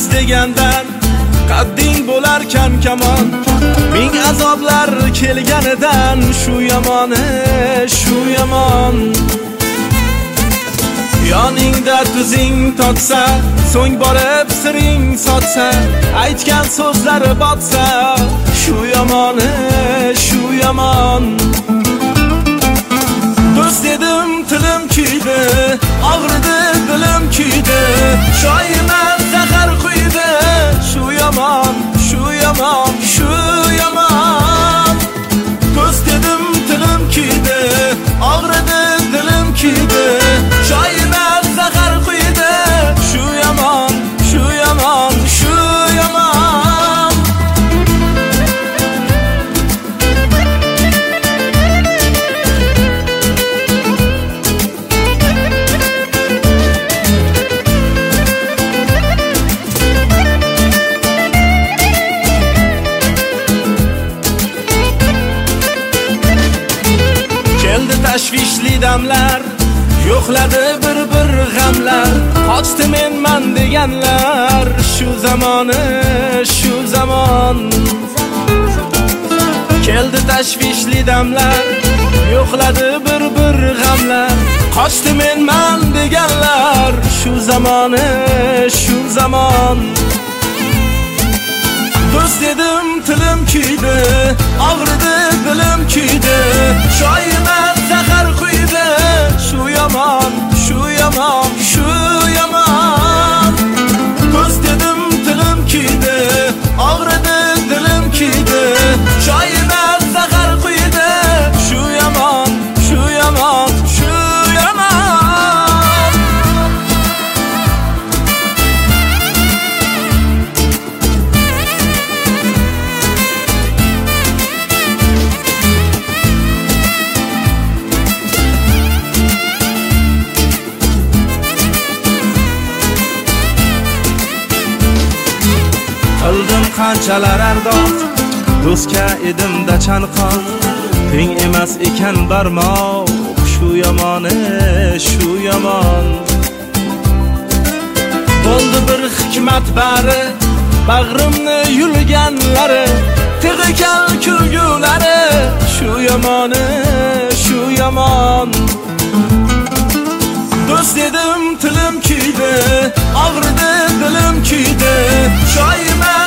emas degandan qadding bo'larkan kamon. Ming azoblar kelganidan shu yomoni, shu yomon. Yoningda tuzing totsa, so'ng borib siring sotsa, aytgan so'zlari botsa, shu yomoni, shu yomon. Do'st dedim tilim kuydi, og'ridi dilim kuydi, shoyiman zahar quydi, shu yomon, shu yomon, shu yomon. Do'st dedim tilim kuydi, og'ridi dilim kuydi, shoyiman zahar quydi, shu yomon, shu yomon, shu yomon. Keldi tashvishli damlar, yo'qladi bir g'amlar, qochdi menman deganlar, shu zamoni, shu zamon. Keldi tashvishli damlar, yo'qladi bir g'amlar, qochdi menman deganlar, shu zamoni, shu zamon. Do'st dedim tilim kuydi, og'ridi dilim kuydi, shoyiman zahar quydi, shu yomon, shu yomon, shu yomon. Do'st dedim tilim kuydi, og'ridi dilim kuydi, shoyiman zahar quydi, shu yomon, shu yomon, shu yomon. Qildim qanchalar ardoq, do'stga edimda chanqoq, teng emas ekan barmoq, shu yomoni, shu yomon. Bo'ldi bir hikmat bari, bag'rimni yulganlari, tig'i kal kulgulari, shu yomoni, shu yomon. Do'st dedim tilim kuydi, og'ridi dilim kuydi, shoyiman